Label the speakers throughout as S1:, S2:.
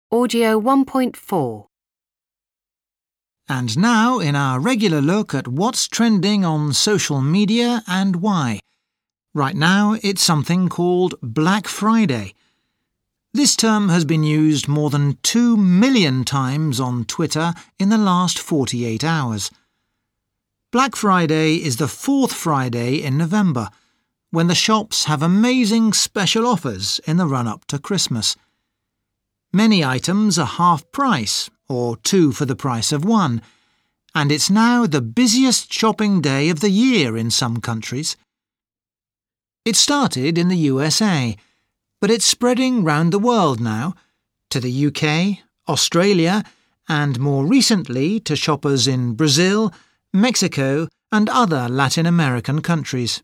S1: Audio 1.4.
S2: And now in our regular look at what's trending on social media and why. Right now it's something called Black Friday. This term has been used more than 2 million times on Twitter in the last 48 hours. Black Friday is the fourth Friday in November, when the shops have amazing special offers in the run-up to Christmas. Many items are half price, or 2 for the price of 1, and it's now the busiest shopping day of the year in some countries. It started in the USA, but it's spreading round the world now, to the UK, Australia, and more recently to shoppers in Brazil, Mexico, and other Latin American countries.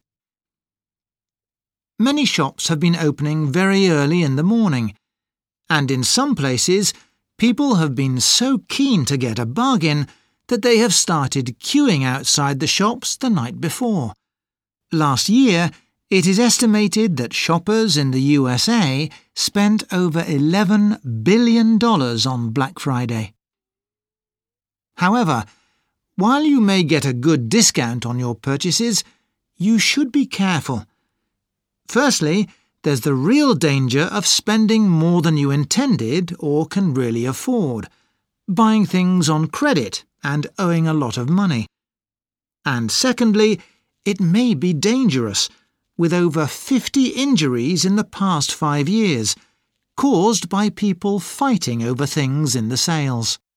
S2: Many shops have been opening very early in the morning, and in some places people have been so keen to get a bargain that they have started queuing outside the shops the night before. Last year, it is estimated that shoppers in the USA spent over $11 billion on Black Friday. However, while you may get a good discount on your purchases, you should be careful. Firstly, there's the real danger of spending more than you intended or can really afford, buying things on credit and owing a lot of money. And secondly, it may be dangerous, with over 50 injuries in the past 5 years, caused by people fighting over things in the sales.